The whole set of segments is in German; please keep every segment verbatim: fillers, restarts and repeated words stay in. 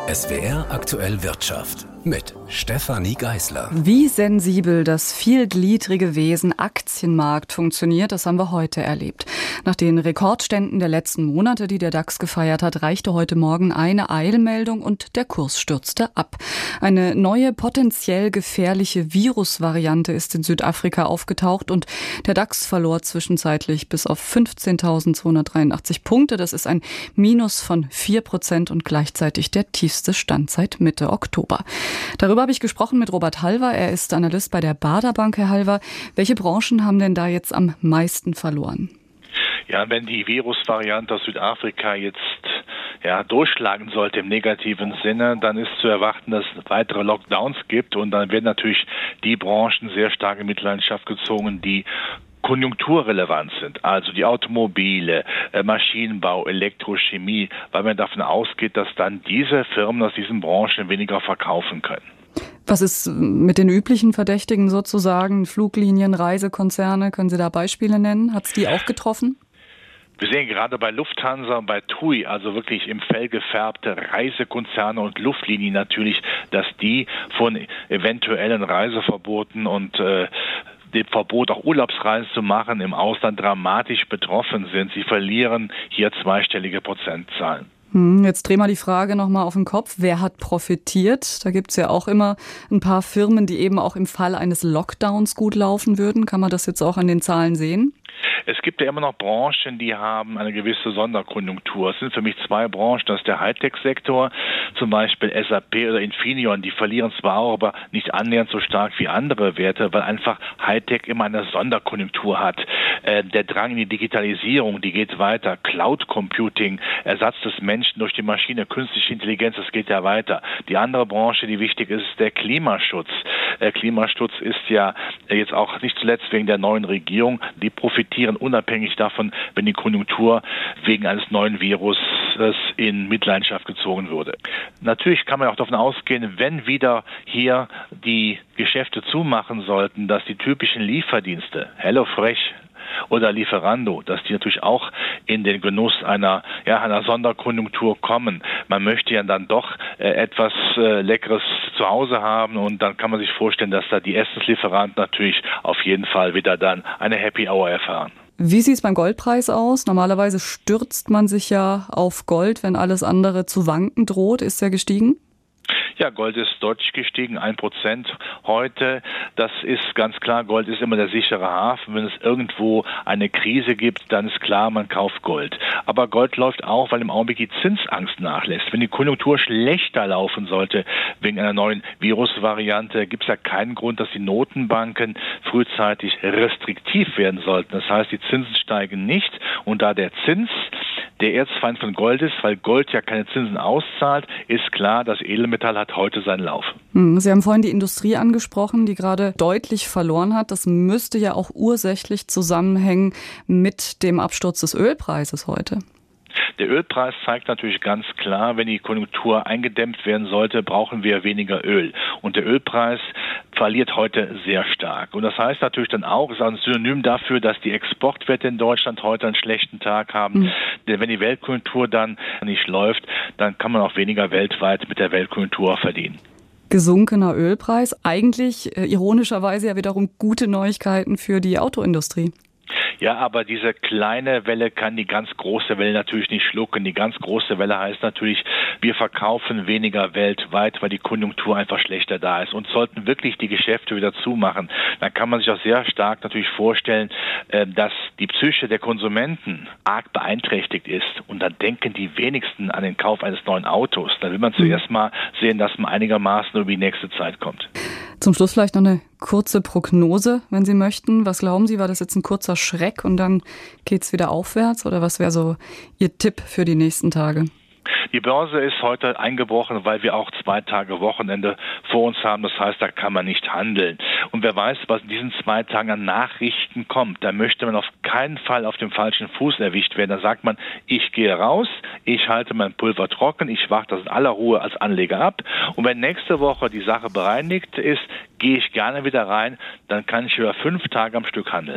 S W R aktuell Wirtschaft mit Stefanie Geisler. Wie sensibel das vielgliedrige Wesen Aktienmarkt funktioniert, das haben wir heute erlebt. Nach den Rekordständen der letzten Monate, die der DAX gefeiert hat, reichte heute Morgen eine Eilmeldung und der Kurs stürzte ab. Eine neue, potenziell gefährliche Virusvariante ist in Südafrika aufgetaucht und der DAX verlor zwischenzeitlich bis auf fünfzehntausendzweihundertdreiundachtzig Punkte. Das ist ein Minus von vier Prozent und gleichzeitig der tiefste Stand seit Mitte Oktober. Darüber habe ich gesprochen mit Robert Halver. Er ist Analyst bei der Baader Bank. Herr Halver, welche Branchen haben denn da jetzt am meisten verloren? Ja, wenn die Virusvariante aus Südafrika jetzt ja, durchschlagen sollte im negativen Sinne, dann ist zu erwarten, dass es weitere Lockdowns gibt und dann werden natürlich die Branchen sehr stark in Mitleidenschaft gezogen, die konjunkturrelevant sind, also die Automobile, Maschinenbau, Elektrochemie, weil man davon ausgeht, dass dann diese Firmen aus diesen Branchen weniger verkaufen können. Was ist mit den üblichen Verdächtigen sozusagen, Fluglinien, Reisekonzerne, können Sie da Beispiele nennen? Hat es die auch getroffen? Wir sehen gerade bei Lufthansa und bei T U I, also wirklich im Fell gefärbte Reisekonzerne und Luftlinien natürlich, dass die von eventuellen Reiseverboten und äh, dem Verbot, auch Urlaubsreisen zu machen, im Ausland dramatisch betroffen sind. Sie verlieren hier zweistellige Prozentzahlen. Jetzt drehen wir die Frage nochmal auf den Kopf. Wer hat profitiert? Da gibt es ja auch immer ein paar Firmen, die eben auch im Fall eines Lockdowns gut laufen würden. Kann man das jetzt auch an den Zahlen sehen? Es gibt ja immer noch Branchen, die haben eine gewisse Sonderkonjunktur. Es sind für mich zwei Branchen. Das ist der Hightech-Sektor, zum Beispiel S A P oder Infineon. Die verlieren zwar auch, aber nicht annähernd so stark wie andere Werte, weil einfach Hightech immer eine Sonderkonjunktur hat. Äh, der Drang in die Digitalisierung, die geht weiter. Cloud Computing, Ersatz des Menschen durch die Maschine, künstliche Intelligenz, das geht ja weiter. Die andere Branche, die wichtig ist, ist der Klimaschutz. Der Klimaschutz ist ja jetzt auch nicht zuletzt wegen der neuen Regierung, die profitieren unabhängig davon, wenn die Konjunktur wegen eines neuen Virus in Mitleidenschaft gezogen würde. Natürlich kann man auch davon ausgehen, wenn wieder hier die Geschäfte zumachen sollten, dass die typischen Lieferdienste, HelloFresh oder Lieferando, dass die natürlich auch in den Genuss einer, ja, einer Sonderkonjunktur kommen. Man möchte ja dann doch äh, etwas äh, Leckeres zu Hause haben und dann kann man sich vorstellen, dass da die Essenslieferanten natürlich auf jeden Fall wieder dann eine Happy Hour erfahren. Wie sieht es beim Goldpreis aus? Normalerweise stürzt man sich ja auf Gold, wenn alles andere zu wanken droht. Ist der gestiegen? Ja, Gold ist deutlich gestiegen, ein Prozent heute. Das ist ganz klar, Gold ist immer der sichere Hafen. Wenn es irgendwo eine Krise gibt, dann ist klar, man kauft Gold. Aber Gold läuft auch, weil im Augenblick die Zinsangst nachlässt. Wenn die Konjunktur schlechter laufen sollte wegen einer neuen Virusvariante, gibt es ja keinen Grund, dass die Notenbanken frühzeitig restriktiv werden sollten. Das heißt, die Zinsen steigen nicht und da der Zins der Erzfeind von Gold ist, weil Gold ja keine Zinsen auszahlt, ist klar, das Edelmetall hat heute seinen Lauf. Sie haben vorhin die Industrie angesprochen, die gerade deutlich verloren hat. Das müsste ja auch ursächlich zusammenhängen mit dem Absturz des Ölpreises heute. Der Ölpreis zeigt natürlich ganz klar, wenn die Konjunktur eingedämmt werden sollte, brauchen wir weniger Öl. Und der Ölpreis verliert heute sehr stark. Und das heißt natürlich dann auch, ist auch ein Synonym dafür, dass die Exportwerte in Deutschland heute einen schlechten Tag haben. Mhm. Denn wenn die Weltkonjunktur dann nicht läuft, dann kann man auch weniger weltweit mit der Weltkonjunktur verdienen. Gesunkener Ölpreis, eigentlich äh, ironischerweise ja wiederum gute Neuigkeiten für die Autoindustrie. Ja, aber diese kleine Welle kann die ganz große Welle natürlich nicht schlucken. Die ganz große Welle heißt natürlich, wir verkaufen weniger weltweit, weil die Konjunktur einfach schlechter da ist. Und sollten wirklich die Geschäfte wieder zumachen, dann kann man sich auch sehr stark natürlich vorstellen, dass die Psyche der Konsumenten arg beeinträchtigt ist. Und dann denken die wenigsten an den Kauf eines neuen Autos. Da will man zuerst mal sehen, dass man einigermaßen über die nächste Zeit kommt. Zum Schluss vielleicht noch eine kurze Prognose, wenn Sie möchten. Was glauben Sie, war das jetzt ein kurzer Schreck und dann geht's wieder aufwärts? Oder was wäre so Ihr Tipp für die nächsten Tage? Die Börse ist heute eingebrochen, weil wir auch zwei Tage Wochenende vor uns haben. Das heißt, da kann man nicht handeln. Und wer weiß, was in diesen zwei Tagen an Nachrichten kommt, da möchte man auf keinen Fall auf dem falschen Fuß erwischt werden. Da sagt man, ich gehe raus, ich halte mein Pulver trocken, ich warte das in aller Ruhe als Anleger ab. Und wenn nächste Woche die Sache bereinigt ist, gehe ich gerne wieder rein. Dann kann ich über fünf Tage am Stück handeln.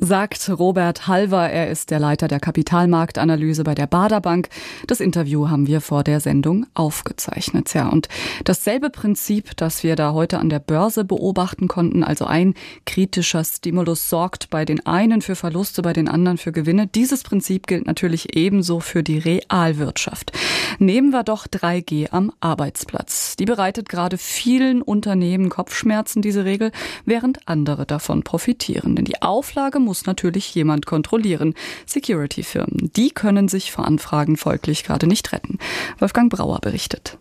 sagt Robert Halver. Er ist der Leiter der Kapitalmarktanalyse bei der Baader Bank. Das Interview haben wir vor der Sendung aufgezeichnet. Ja, und dasselbe Prinzip, das wir da heute an der Börse beobachten konnten, also ein kritischer Stimulus sorgt bei den einen für Verluste, bei den anderen für Gewinne. Dieses Prinzip gilt natürlich ebenso für die Realwirtschaft. Nehmen wir doch drei G am Arbeitsplatz. Die bereitet gerade vielen Unternehmen Kopfschmerzen, diese Regel, während andere davon profitieren. Denn die Auflage muss natürlich jemand kontrollieren. Security-Firmen, die können sich vor Anfragen folglich gerade nicht retten. Wolfgang Brauer berichtet.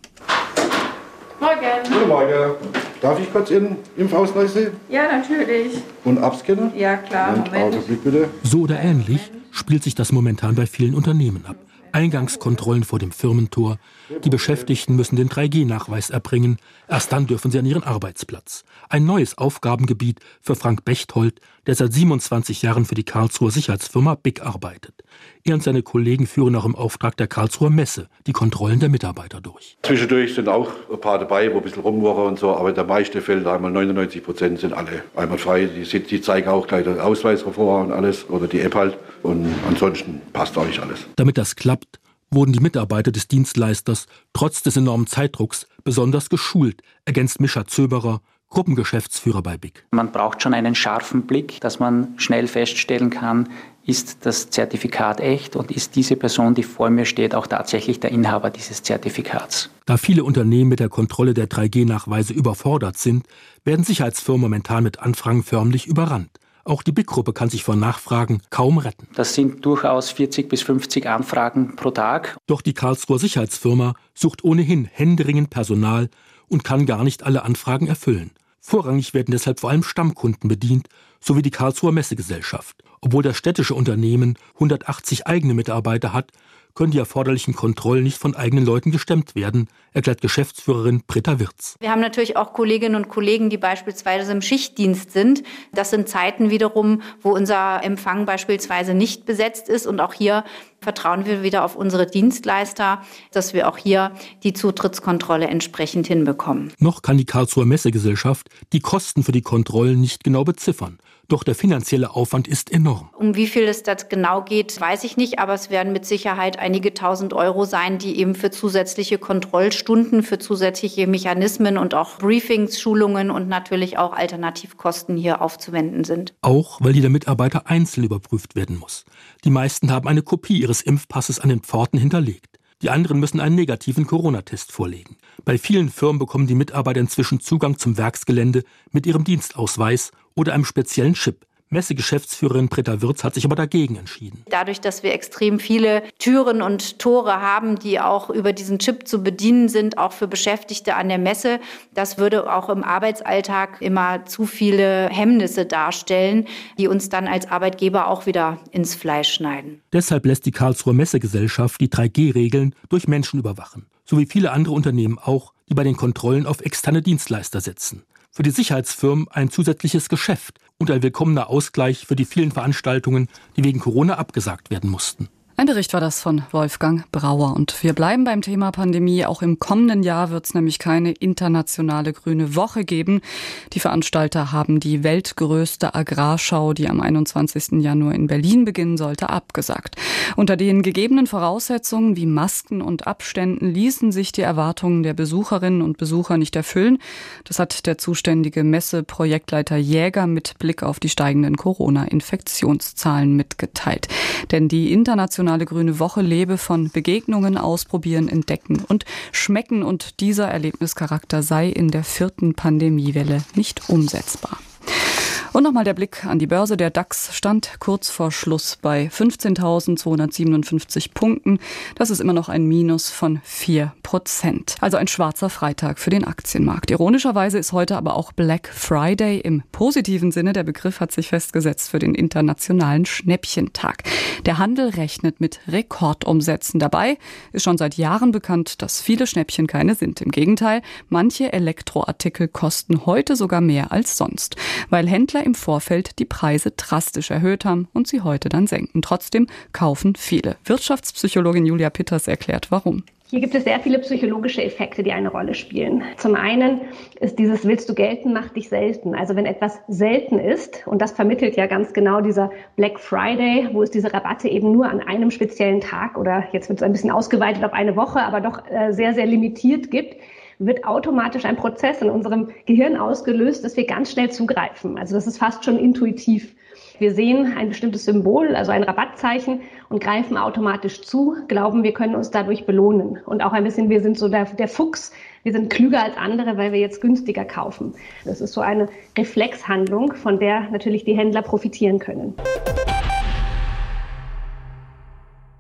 Morgen. Guten Morgen. Darf ich kurz Ihren Impfausweis sehen? Ja, natürlich. Und abscannen? Ja, klar. Und Augenblick bitte. So oder ähnlich spielt sich das momentan bei vielen Unternehmen ab. Eingangskontrollen vor dem Firmentor. Die Beschäftigten müssen den drei G Nachweis erbringen. Erst dann dürfen sie an ihren Arbeitsplatz. Ein neues Aufgabengebiet für Frank Bechtold, der seit siebenundzwanzig Jahren für die Karlsruher Sicherheitsfirma B I C arbeitet. Er und seine Kollegen führen auch im Auftrag der Karlsruher Messe die Kontrollen der Mitarbeiter durch. Zwischendurch sind auch ein paar dabei, wo ein bisschen rumwachen und so, aber der meiste Fälle, einmal neunundneunzig Prozent sind alle einmal frei. Die, sind, die zeigen auch gleich den Ausweis vor und alles, oder die App halt. Und ansonsten passt eigentlich alles. Damit das klappt, wurden die Mitarbeiter des Dienstleisters trotz des enormen Zeitdrucks besonders geschult, ergänzt Mischa Zöberer, Gruppengeschäftsführer bei B I C. Man braucht schon einen scharfen Blick, dass man schnell feststellen kann, ist das Zertifikat echt und ist diese Person, die vor mir steht, auch tatsächlich der Inhaber dieses Zertifikats. Da viele Unternehmen mit der Kontrolle der drei G Nachweise überfordert sind, werden Sicherheitsfirmen momentan mit Anfragen förmlich überrannt. Auch die B I C-Gruppe kann sich vor Nachfragen kaum retten. Das sind durchaus vierzig bis fünfzig Anfragen pro Tag. Doch die Karlsruher Sicherheitsfirma sucht ohnehin händeringend Personal und kann gar nicht alle Anfragen erfüllen. Vorrangig werden deshalb vor allem Stammkunden bedient, sowie die Karlsruher Messegesellschaft. Obwohl das städtische Unternehmen hundertachtzig eigene Mitarbeiter hat, können die erforderlichen Kontrollen nicht von eigenen Leuten gestemmt werden, erklärt Geschäftsführerin Britta Wirz. Wir haben natürlich auch Kolleginnen und Kollegen, die beispielsweise im Schichtdienst sind. Das sind Zeiten wiederum, wo unser Empfang beispielsweise nicht besetzt ist. Und auch hier vertrauen wir wieder auf unsere Dienstleister, dass wir auch hier die Zutrittskontrolle entsprechend hinbekommen. Noch kann die Karlsruher Messegesellschaft die Kosten für die Kontrollen nicht genau beziffern. Doch der finanzielle Aufwand ist enorm. Um wie viel es das genau geht, weiß ich nicht. Aber es werden mit Sicherheit einige tausend Euro sein, die eben für zusätzliche Kontrollstunden, für zusätzliche Mechanismen und auch Briefings, Schulungen und natürlich auch Alternativkosten hier aufzuwenden sind. Auch weil jeder Mitarbeiter einzeln überprüft werden muss. Die meisten haben eine Kopie ihres Impfpasses an den Pforten hinterlegt. Die anderen müssen einen negativen Corona-Test vorlegen. Bei vielen Firmen bekommen die Mitarbeiter inzwischen Zugang zum Werksgelände mit ihrem Dienstausweis oder einem speziellen Chip. Messegeschäftsführerin Britta Wirz hat sich aber dagegen entschieden. Dadurch, dass wir extrem viele Türen und Tore haben, die auch über diesen Chip zu bedienen sind, auch für Beschäftigte an der Messe, das würde auch im Arbeitsalltag immer zu viele Hemmnisse darstellen, die uns dann als Arbeitgeber auch wieder ins Fleisch schneiden. Deshalb lässt die Karlsruher Messegesellschaft die drei G Regeln durch Menschen überwachen. So wie viele andere Unternehmen auch, die bei den Kontrollen auf externe Dienstleister setzen. Für die Sicherheitsfirmen ein zusätzliches Geschäft und ein willkommener Ausgleich für die vielen Veranstaltungen, die wegen Corona abgesagt werden mussten. Ein Bericht war das von Wolfgang Brauer. Und wir bleiben beim Thema Pandemie. Auch im kommenden Jahr wird es nämlich keine internationale Grüne Woche geben. Die Veranstalter haben die weltgrößte Agrarschau, die am einundzwanzigsten Januar in Berlin beginnen sollte, abgesagt. Unter den gegebenen Voraussetzungen wie Masken und Abständen ließen sich die Erwartungen der Besucherinnen und Besucher nicht erfüllen. Das hat der zuständige Messeprojektleiter Jäger mit Blick auf die steigenden Corona-Infektionszahlen mitgeteilt. Denn die internationale Grüne Woche lebe von Begegnungen, Ausprobieren, Entdecken und Schmecken, und dieser Erlebnischarakter sei in der vierten Pandemiewelle nicht umsetzbar. Und nochmal der Blick an die Börse. Der DAX stand kurz vor Schluss bei fünfzehntausendzweihundertsiebenundfünfzig Punkten. Das ist immer noch ein Minus von vier Prozent. Also ein schwarzer Freitag für den Aktienmarkt. Ironischerweise ist heute aber auch Black Friday im positiven Sinne. Der Begriff hat sich festgesetzt für den internationalen Schnäppchentag. Der Handel rechnet mit Rekordumsätzen. Dabei ist schon seit Jahren bekannt, dass viele Schnäppchen keine sind. Im Gegenteil, manche Elektroartikel kosten heute sogar mehr als sonst, weil Händler im Vorfeld die Preise drastisch erhöht haben und sie heute dann senken. Trotzdem kaufen viele. Wirtschaftspsychologin Julia Pitters erklärt, warum. Hier gibt es sehr viele psychologische Effekte, die eine Rolle spielen. Zum einen ist dieses willst du gelten, mach dich selten. Also wenn etwas selten ist, und das vermittelt ja ganz genau dieser Black Friday, wo es diese Rabatte eben nur an einem speziellen Tag oder jetzt wird es ein bisschen ausgeweitet auf eine Woche, aber doch sehr, sehr limitiert gibt, wird automatisch ein Prozess in unserem Gehirn ausgelöst, dass wir ganz schnell zugreifen. Also das ist fast schon intuitiv. Wir sehen ein bestimmtes Symbol, also ein Rabattzeichen und greifen automatisch zu, glauben, wir können uns dadurch belohnen. Und auch ein bisschen, wir sind so der, der Fuchs, wir sind klüger als andere, weil wir jetzt günstiger kaufen. Das ist so eine Reflexhandlung, von der natürlich die Händler profitieren können.